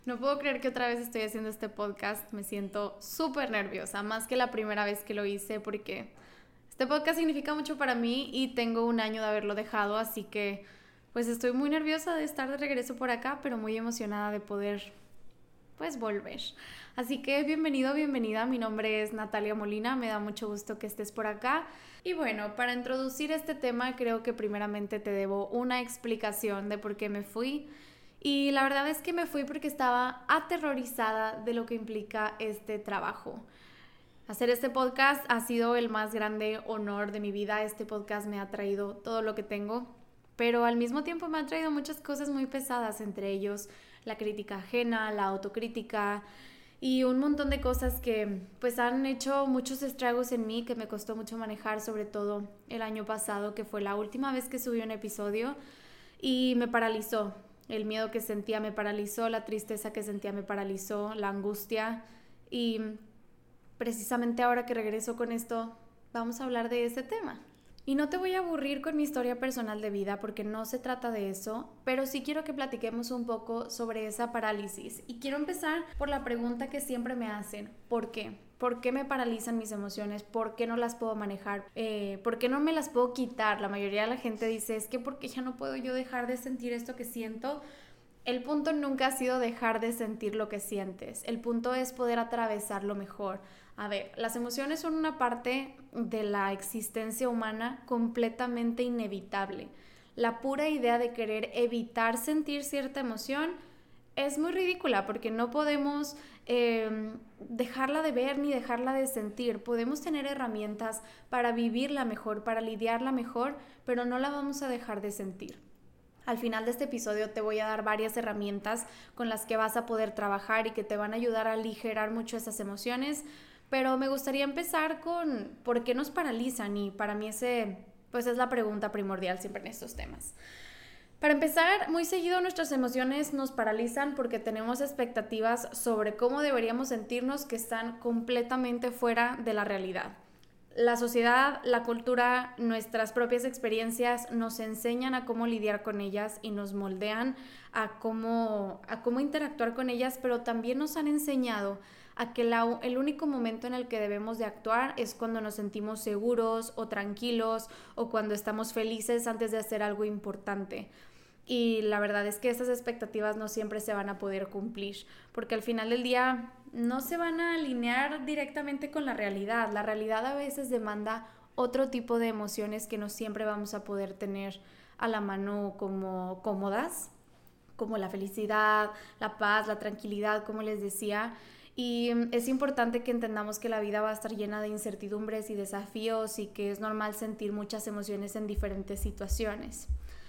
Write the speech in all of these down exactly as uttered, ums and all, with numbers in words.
No puedo creer que otra vez estoy haciendo este podcast. Me siento súper nerviosa, más que la primera vez que lo hice, porque este podcast significa mucho para mí y tengo un año de haberlo dejado, así que pues estoy muy nerviosa de estar de regreso por acá, pero muy emocionada de poder pues volver. Así que bienvenido, bienvenida. Mi nombre es Natalia Molina, me da mucho gusto que estés por acá. Y bueno, para introducir este tema creo que primeramente te debo una explicación de por qué me fui. Y la verdad es que me fui porque estaba aterrorizada de lo que implica este trabajo. Hacer este podcast ha sido el más grande honor de mi vida. Este podcast me ha traído todo lo que tengo, pero al mismo tiempo me ha traído muchas cosas muy pesadas, entre ellos la crítica ajena, la autocrítica y un montón de cosas que pues han hecho muchos estragos en mí, que me costó mucho manejar, sobre todo el año pasado, que fue la última vez que subí un episodio y me paralizó. El miedo que sentía me paralizó, la tristeza que sentía me paralizó, la angustia. Y precisamente ahora que regreso con esto, vamos a hablar de ese tema. Y no te voy a aburrir con mi historia personal de vida porque no se trata de eso, pero sí quiero que platiquemos un poco sobre esa parálisis. Y quiero empezar por la pregunta que siempre me hacen: ¿por qué? ¿Por qué me paralizan mis emociones? ¿Por qué no las puedo manejar? Eh, ¿Por qué no me las puedo quitar? La mayoría de la gente dice, es que porque ya no puedo yo dejar de sentir esto que siento. El punto nunca ha sido dejar de sentir lo que sientes. El punto es poder atravesarlo mejor. A ver, las emociones son una parte de la existencia humana completamente inevitable. La pura idea de querer evitar sentir cierta emoción es muy ridícula porque no podemos eh, dejarla de ver ni dejarla de sentir. Podemos tener herramientas para vivirla mejor, para lidiarla mejor, pero no la vamos a dejar de sentir. Al final de este episodio te voy a dar varias herramientas con las que vas a poder trabajar y que te van a ayudar a aligerar mucho esas emociones, pero me gustaría empezar con por qué nos paralizan, y para mí ese pues es la pregunta primordial siempre en estos temas. Para empezar, muy seguido nuestras emociones nos paralizan porque tenemos expectativas sobre cómo deberíamos sentirnos que están completamente fuera de la realidad. La sociedad, la cultura, nuestras propias experiencias nos enseñan a cómo lidiar con ellas y nos moldean a cómo, a cómo interactuar con ellas, pero también nos han enseñado a que la, el único momento en el que debemos de actuar es cuando nos sentimos seguros o tranquilos o cuando estamos felices antes de hacer algo importante. Y la verdad es que esas expectativas no siempre se van a poder cumplir, porque al final del día no se van a alinear directamente con la realidad. La realidad a veces demanda otro tipo de emociones que no siempre vamos a poder tener a la mano como cómodas, como la felicidad, la paz, la tranquilidad, como les decía. Y es importante que entendamos que la vida va a estar llena de incertidumbres y desafíos y que es normal sentir muchas emociones en diferentes situaciones.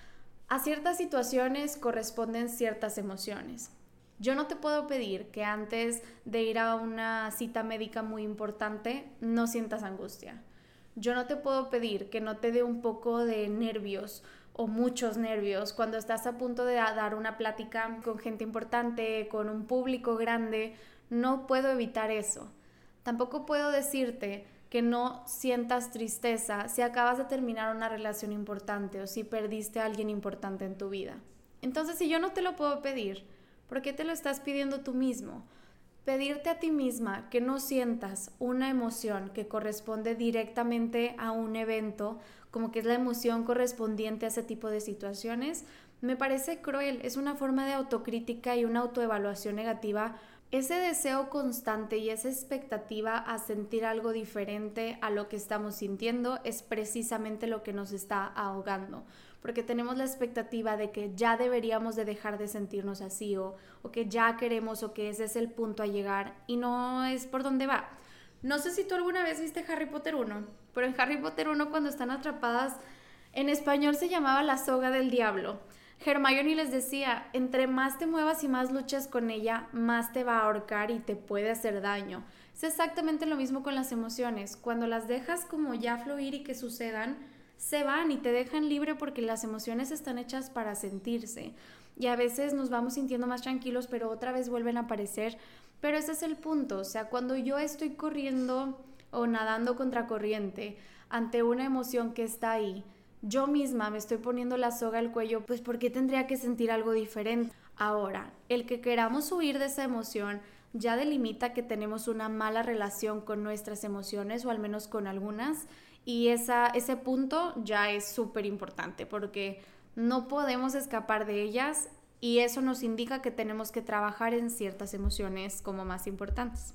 A ciertas situaciones corresponden ciertas emociones. Yo no te puedo pedir que antes de ir a una cita médica muy importante no sientas angustia. Yo no te puedo pedir que no te dé un poco de nervios o muchos nervios cuando estás a punto de dar una plática con gente importante, con un público grande. No puedo evitar eso. Tampoco puedo decirte que no sientas tristeza si acabas de terminar una relación importante o si perdiste a alguien importante en tu vida. Entonces, si yo no te lo puedo pedir, ¿por qué te lo estás pidiendo tú mismo? Pedirte a ti misma que no sientas una emoción que corresponde directamente a un evento, como que es la emoción correspondiente a ese tipo de situaciones, me parece cruel. Es una forma de autocrítica y una autoevaluación negativa. Ese deseo constante y esa expectativa a sentir algo diferente a lo que estamos sintiendo es precisamente lo que nos está ahogando, porque tenemos la expectativa de que ya deberíamos de dejar de sentirnos así o, o que ya queremos o que ese es el punto a llegar y no es por donde va. No sé si tú alguna vez viste Harry Potter uno, pero en Harry Potter uno cuando están atrapadas, en español se llamaba la soga del diablo. Hermione les decía, entre más te muevas y más luchas con ella, más te va a ahorcar y te puede hacer daño. Es exactamente lo mismo con las emociones. Cuando las dejas como ya fluir y que sucedan, se van y te dejan libre porque las emociones están hechas para sentirse. Y a veces nos vamos sintiendo más tranquilos, pero otra vez vuelven a aparecer. Pero ese es el punto, o sea, cuando yo estoy corriendo o nadando contra corriente ante una emoción que está ahí, yo misma me estoy poniendo la soga al cuello, pues ¿por qué tendría que sentir algo diferente? Ahora, el que queramos huir de esa emoción ya delimita que tenemos una mala relación con nuestras emociones, o al menos con algunas, y esa, ese punto ya es súper importante porque no podemos escapar de ellas, y eso nos indica que tenemos que trabajar en ciertas emociones como más importantes.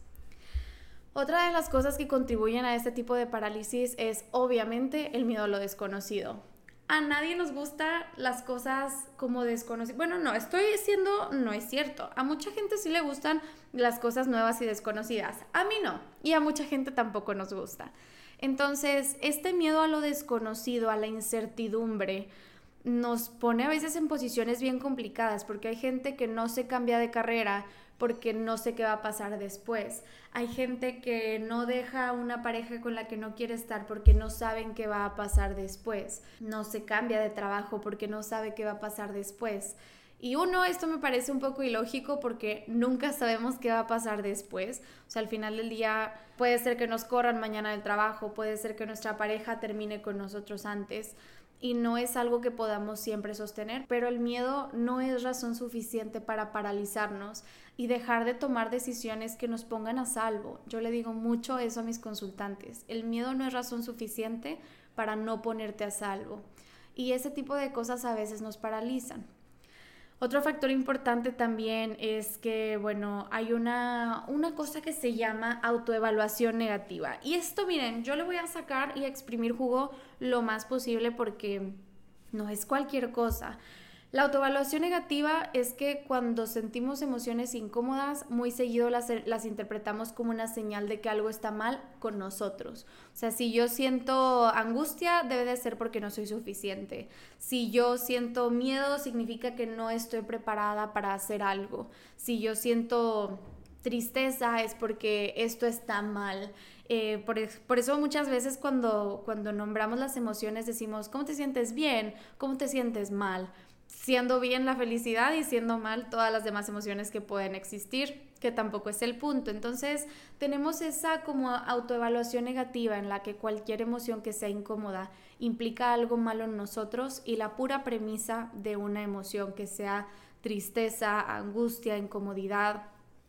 Otra de las cosas que contribuyen a este tipo de parálisis es obviamente el miedo a lo desconocido. A nadie nos gustan las cosas como desconocidas. Bueno, no, estoy diciendo, no es cierto. A mucha gente sí le gustan las cosas nuevas y desconocidas. A mí no. Y a mucha gente tampoco nos gusta. Entonces, este miedo a lo desconocido, a la incertidumbre, nos pone a veces en posiciones bien complicadas, porque hay gente que no se cambia de carrera porque no sé qué va a pasar después. Hay gente que no deja una pareja con la que no quiere estar porque no saben qué va a pasar después. No se cambia de trabajo porque no sabe qué va a pasar después. Y uno, esto me parece un poco ilógico porque nunca sabemos qué va a pasar después. O sea, al final del día puede ser que nos corran mañana del trabajo, puede ser que nuestra pareja termine con nosotros antes, y no es algo que podamos siempre sostener, pero el miedo no es razón suficiente para paralizarnos y dejar de tomar decisiones que nos pongan a salvo. Yo le digo mucho eso a mis consultantes. El miedo no es razón suficiente para no ponerte a salvo. Y ese tipo de cosas a veces nos paralizan. Otro factor importante también es que, bueno, hay una, una cosa que se llama autoevaluación negativa. Y esto, miren, yo le voy a sacar y a exprimir jugo lo más posible porque no es cualquier cosa. La autoevaluación negativa es que cuando sentimos emociones incómodas, muy seguido las, las interpretamos como una señal de que algo está mal con nosotros. O sea, si yo siento angustia, debe de ser porque no soy suficiente. Si yo siento miedo, significa que no estoy preparada para hacer algo. Si yo siento tristeza, es porque esto está mal. Eh, por, por eso muchas veces cuando, cuando nombramos las emociones decimos, ¿cómo te sientes bien? ¿Cómo te sientes mal? Siendo bien la felicidad y siendo mal todas las demás emociones que pueden existir, que tampoco es el punto. Entonces tenemos esa como autoevaluación negativa en la que cualquier emoción que sea incómoda implica algo malo en nosotros, y la pura premisa de una emoción que sea tristeza, angustia, incomodidad,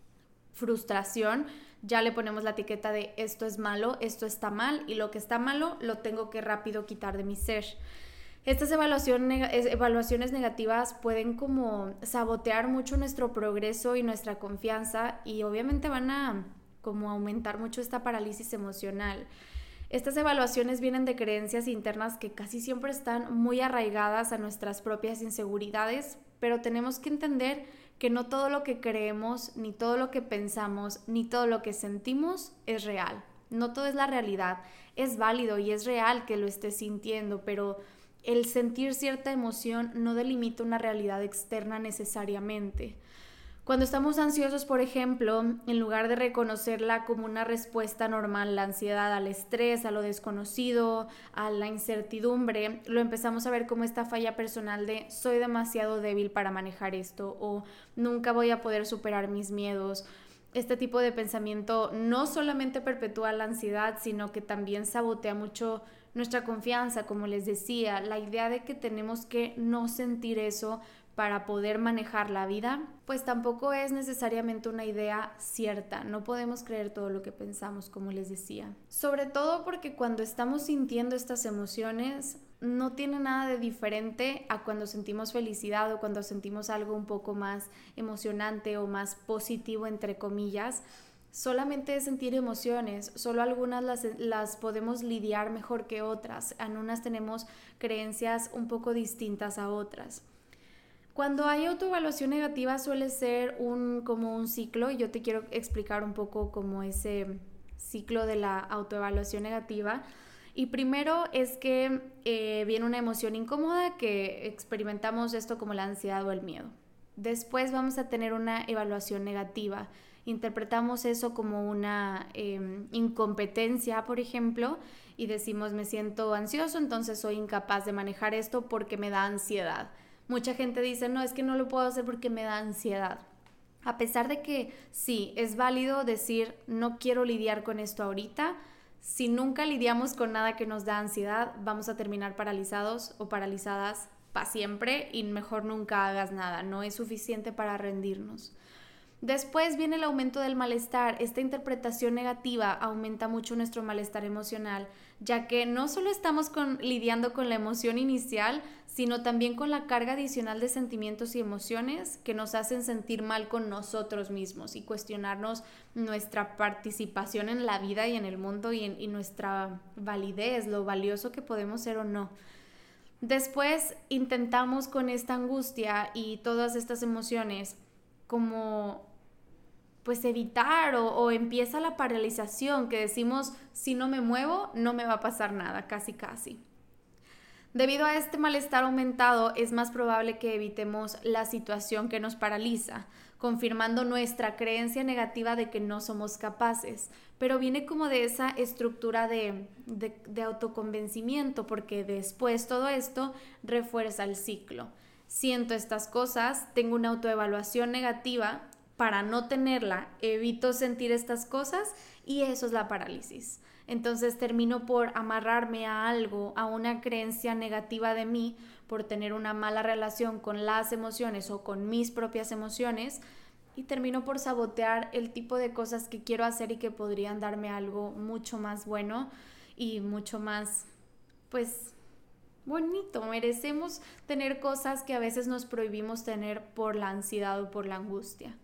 frustración, ya le ponemos la etiqueta de esto es malo, esto está mal, y lo que está malo lo tengo que rápido quitar de mi ser. Estas evaluación, evaluaciones negativas pueden como sabotear mucho nuestro progreso y nuestra confianza, y obviamente van a como aumentar mucho esta parálisis emocional. Estas evaluaciones vienen de creencias internas que casi siempre están muy arraigadas a nuestras propias inseguridades, pero tenemos que entender que no todo lo que creemos, ni todo lo que pensamos, ni todo lo que sentimos es real. No todo es la realidad. Es válido y es real que lo estés sintiendo, pero el sentir cierta emoción no delimita una realidad externa necesariamente. Cuando estamos ansiosos, por ejemplo, en lugar de reconocerla como una respuesta normal, la ansiedad al estrés, a lo desconocido, a la incertidumbre, lo empezamos a ver como esta falla personal de soy demasiado débil para manejar esto, o nunca voy a poder superar mis miedos. Este tipo de pensamiento no solamente perpetúa la ansiedad, sino que también sabotea mucho nuestra confianza, como les decía, la idea de que tenemos que no sentir eso para poder manejar la vida, pues tampoco es necesariamente una idea cierta. No podemos creer todo lo que pensamos, como les decía. Sobre todo porque cuando estamos sintiendo estas emociones, no tiene nada de diferente a cuando sentimos felicidad o cuando sentimos algo un poco más emocionante o más positivo, entre comillas. Solamente es sentir emociones, solo algunas las, las podemos lidiar mejor que otras, en unas tenemos creencias un poco distintas a otras. Cuando hay autoevaluación negativa suele ser un, como un ciclo, y yo te quiero explicar un poco como ese ciclo de la autoevaluación negativa. Y primero es que eh, viene una emoción incómoda, que experimentamos esto como la ansiedad o el miedo. Después vamos a tener una evaluación negativa. Interpretamos eso como una eh, incompetencia, por ejemplo, y decimos me siento ansioso, entonces soy incapaz de manejar esto porque me da ansiedad. Mucha gente dice, no, es que no lo puedo hacer porque me da ansiedad. A pesar de que sí, es válido decir no quiero lidiar con esto ahorita, si nunca lidiamos con nada que nos da ansiedad, vamos a terminar paralizados o paralizadas para siempre y mejor nunca hagas nada, no es suficiente para rendirnos. Después viene el aumento del malestar. Esta interpretación negativa aumenta mucho nuestro malestar emocional, ya que no solo estamos con, lidiando con la emoción inicial, sino también con la carga adicional de sentimientos y emociones que nos hacen sentir mal con nosotros mismos y cuestionarnos nuestra participación en la vida y en el mundo y, en, y nuestra validez, lo valioso que podemos ser o no. Después intentamos con esta angustia y todas estas emociones como pues evitar o, o empieza la paralización que decimos, si no me muevo, no me va a pasar nada, casi casi. Debido a este malestar aumentado, es más probable que evitemos la situación que nos paraliza, confirmando nuestra creencia negativa de que no somos capaces. Pero viene como de esa estructura de, de, de autoconvencimiento, porque después todo esto refuerza el ciclo. Siento estas cosas, tengo una autoevaluación negativa. Para no tenerla, evito sentir estas cosas y eso es la parálisis. Entonces termino por amarrarme a algo, a una creencia negativa de mí, por tener una mala relación con las emociones o con mis propias emociones y termino por sabotear el tipo de cosas que quiero hacer y que podrían darme algo mucho más bueno y mucho más, pues, bonito. Merecemos tener cosas que a veces nos prohibimos tener por la ansiedad o por la angustia.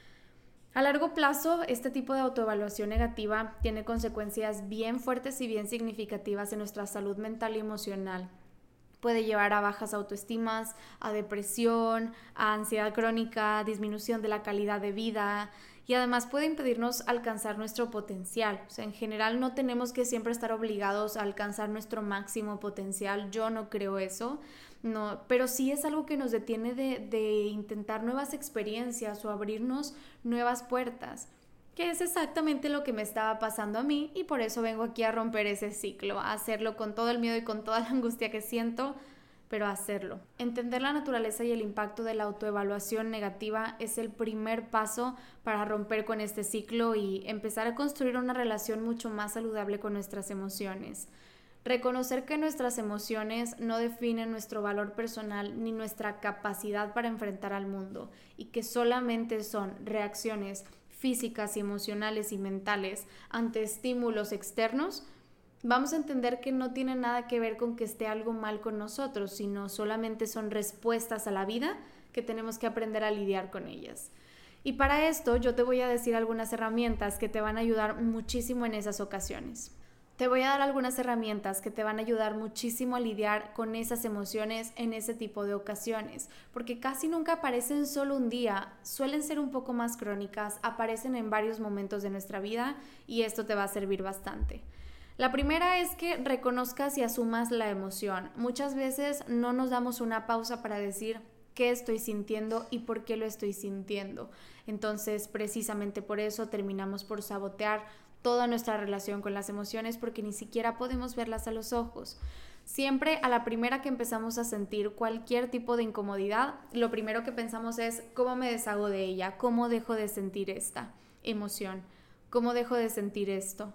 A largo plazo, este tipo de autoevaluación negativa tiene consecuencias bien fuertes y bien significativas en nuestra salud mental y emocional. Puede llevar a bajas autoestimas, a depresión, a ansiedad crónica, disminución de la calidad de vida y además puede impedirnos alcanzar nuestro potencial. O sea, en general no tenemos que siempre estar obligados a alcanzar nuestro máximo potencial. Yo no creo eso. No, pero sí es algo que nos detiene de, de intentar nuevas experiencias o abrirnos nuevas puertas, que es exactamente lo que me estaba pasando a mí y por eso vengo aquí a romper ese ciclo, a hacerlo con todo el miedo y con toda la angustia que siento, pero a hacerlo. Entender la naturaleza y el impacto de la autoevaluación negativa es el primer paso para romper con este ciclo y empezar a construir una relación mucho más saludable con nuestras emociones. Reconocer que nuestras emociones no definen nuestro valor personal ni nuestra capacidad para enfrentar al mundo y que solamente son reacciones físicas y emocionales y mentales ante estímulos externos, vamos a entender que no tiene nada que ver con que esté algo mal con nosotros, sino solamente son respuestas a la vida que tenemos que aprender a lidiar con ellas. Y para esto yo te voy a decir algunas herramientas que te van a ayudar muchísimo en esas ocasiones. Te voy a dar algunas herramientas que te van a ayudar muchísimo a lidiar con esas emociones en ese tipo de ocasiones, porque casi nunca aparecen solo un día, suelen ser un poco más crónicas, aparecen en varios momentos de nuestra vida y esto te va a servir bastante. La primera es que reconozcas y asumas la emoción. Muchas veces no nos damos una pausa para decir qué estoy sintiendo y por qué lo estoy sintiendo. Entonces, precisamente por eso terminamos por sabotear toda nuestra relación con las emociones porque ni siquiera podemos verlas a los ojos. Siempre a la primera que empezamos a sentir cualquier tipo de incomodidad, lo primero que pensamos es cómo me deshago de ella, cómo dejo de sentir esta emoción, cómo dejo de sentir esto.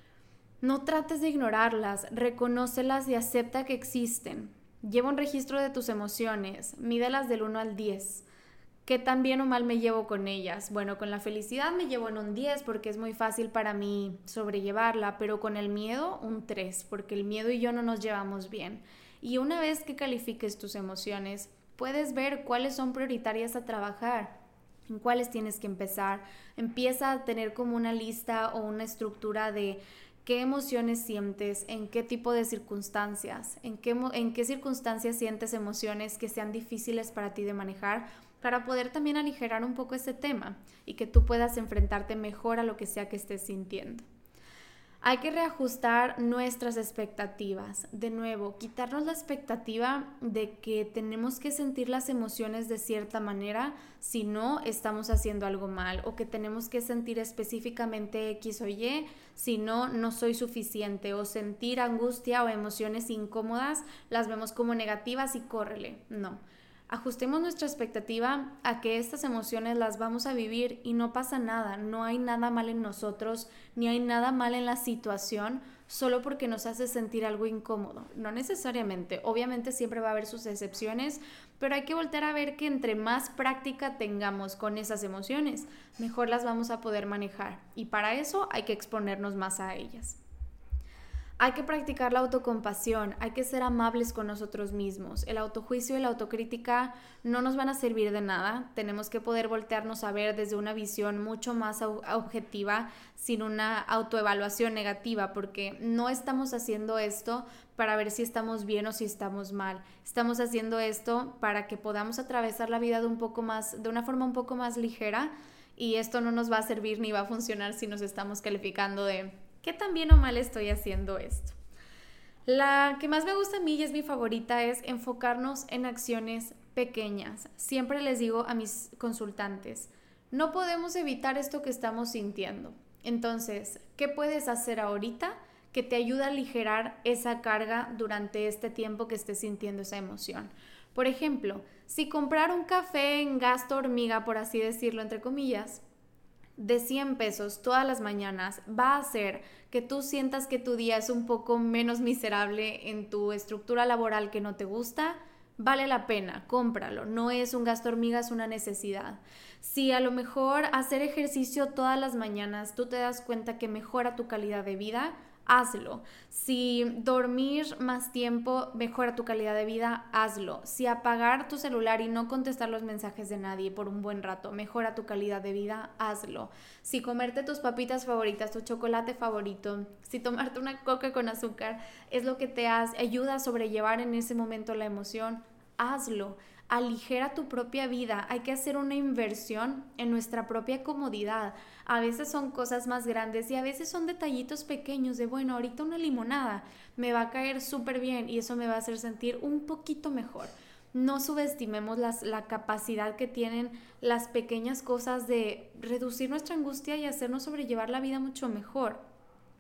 No trates de ignorarlas, reconócelas y acepta que existen. Lleva un registro de tus emociones, mídelas del uno al diez. ¿Qué tan bien o mal me llevo con ellas? Bueno, con la felicidad me llevo en un diez porque es muy fácil para mí sobrellevarla, pero con el miedo un tres porque el miedo y yo no nos llevamos bien. Y una vez que califiques tus emociones, puedes ver cuáles son prioritarias a trabajar, en cuáles tienes que empezar. Empieza a tener como una lista o una estructura de qué emociones sientes, en qué tipo de circunstancias, en qué, en qué circunstancias sientes emociones que sean difíciles para ti de manejar, para poder también aligerar un poco ese tema y que tú puedas enfrentarte mejor a lo que sea que estés sintiendo. Hay que reajustar nuestras expectativas. De nuevo, quitarnos la expectativa de que tenemos que sentir las emociones de cierta manera si no estamos haciendo algo mal, o que tenemos que sentir específicamente X o Y si no, no soy suficiente, o sentir angustia o emociones incómodas las vemos como negativas y córrele. No. Ajustemos nuestra expectativa a que estas emociones las vamos a vivir y no pasa nada, no hay nada mal en nosotros, ni hay nada mal en la situación, solo porque nos hace sentir algo incómodo. No necesariamente, obviamente siempre va a haber sus excepciones, pero hay que voltear a ver que entre más práctica tengamos con esas emociones, mejor las vamos a poder manejar. Y para eso hay que exponernos más a ellas. Hay que practicar la autocompasión, hay que ser amables con nosotros mismos. El autojuicio y la autocrítica no nos van a servir de nada. Tenemos que poder voltearnos a ver desde una visión mucho más objetiva, sin una autoevaluación negativa, porque no estamos haciendo esto para ver si estamos bien o si estamos mal. Estamos haciendo esto para que podamos atravesar la vida de un poco más, de una forma un poco más ligera, y esto no nos va a servir ni va a funcionar si nos estamos calificando de ¿qué tan bien o mal estoy haciendo esto? La que más me gusta a mí y es mi favorita es enfocarnos en acciones pequeñas. Siempre les digo a mis consultantes, no podemos evitar esto que estamos sintiendo. Entonces, ¿qué puedes hacer ahorita que te ayude a aligerar esa carga durante este tiempo que estés sintiendo esa emoción? Por ejemplo, si comprar un café en gasto hormiga, por así decirlo, entre comillas, de cien pesos todas las mañanas va a hacer que tú sientas que tu día es un poco menos miserable en tu estructura laboral que no te gusta, vale la pena, cómpralo. No es un gasto hormiga, es una necesidad. Si a lo mejor hacer ejercicio todas las mañanas tú te das cuenta que mejora tu calidad de vida, hazlo. Si dormir más tiempo mejora tu calidad de vida, hazlo. Si apagar tu celular y no contestar los mensajes de nadie por un buen rato mejora tu calidad de vida, hazlo. Si comerte tus papitas favoritas, tu chocolate favorito, si tomarte una coca con azúcar es lo que te hace, ayuda a sobrellevar en ese momento la emoción, hazlo. Aligera tu propia vida. Hay que hacer una inversión en nuestra propia comodidad. A veces son cosas más grandes y a veces son detallitos pequeños de, bueno, ahorita una limonada me va a caer súper bien y eso me va a hacer sentir un poquito mejor. No subestimemos las, la capacidad que tienen las pequeñas cosas de reducir nuestra angustia y hacernos sobrellevar la vida mucho mejor.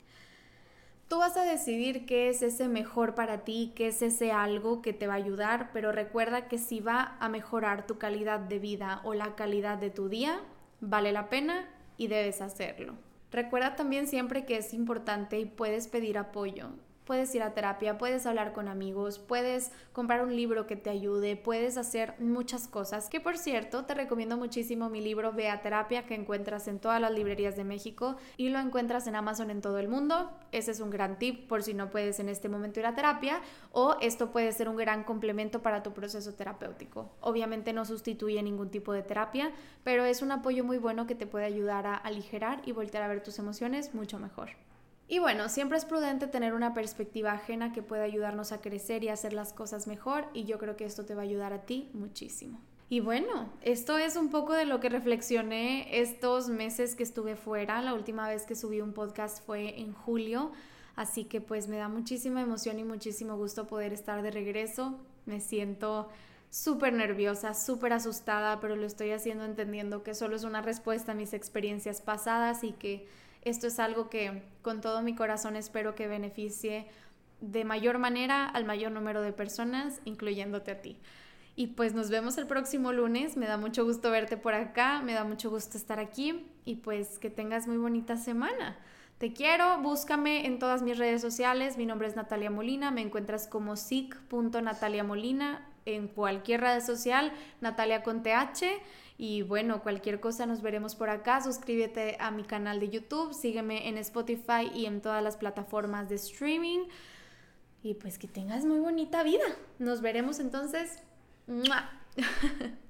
Tú vas a decidir qué es ese mejor para ti, qué es ese algo que te va a ayudar, pero recuerda que si va a mejorar tu calidad de vida o la calidad de tu día, vale la pena y debes hacerlo. Recuerda también siempre que es importante y puedes pedir apoyo. Puedes ir a terapia, puedes hablar con amigos, puedes comprar un libro que te ayude, puedes hacer muchas cosas. Que por cierto, te recomiendo muchísimo mi libro Ve a Terapia, que encuentras en todas las librerías de México y lo encuentras en Amazon en todo el mundo. Ese es un gran tip por si no puedes en este momento ir a terapia, o esto puede ser un gran complemento para tu proceso terapéutico. Obviamente no sustituye ningún tipo de terapia, pero es un apoyo muy bueno que te puede ayudar a aligerar y voltear a ver tus emociones mucho mejor. Y bueno, siempre es prudente tener una perspectiva ajena que pueda ayudarnos a crecer y a hacer las cosas mejor, y yo creo que esto te va a ayudar a ti muchísimo. Y bueno, esto es un poco de lo que reflexioné estos meses que estuve fuera. La última vez que subí un podcast fue en julio, así que pues me da muchísima emoción y muchísimo gusto poder estar de regreso. Me siento súper nerviosa, súper asustada, pero lo estoy haciendo entendiendo que solo es una respuesta a mis experiencias pasadas y que esto es algo que con todo mi corazón espero que beneficie de mayor manera al mayor número de personas, incluyéndote a ti. Y pues nos vemos el próximo lunes. Me da mucho gusto verte por acá, me da mucho gusto estar aquí y pues que tengas muy bonita semana. Te quiero, búscame en todas mis redes sociales. Mi nombre es Natalia Molina, me encuentras como sic punto natalia molina en cualquier red social, Natalia con T H. Y bueno, cualquier cosa nos veremos por acá. Suscríbete a mi canal de YouTube, sígueme en Spotify y en todas las plataformas de streaming. Y pues que tengas muy bonita vida. Nos veremos entonces. ¡Mua!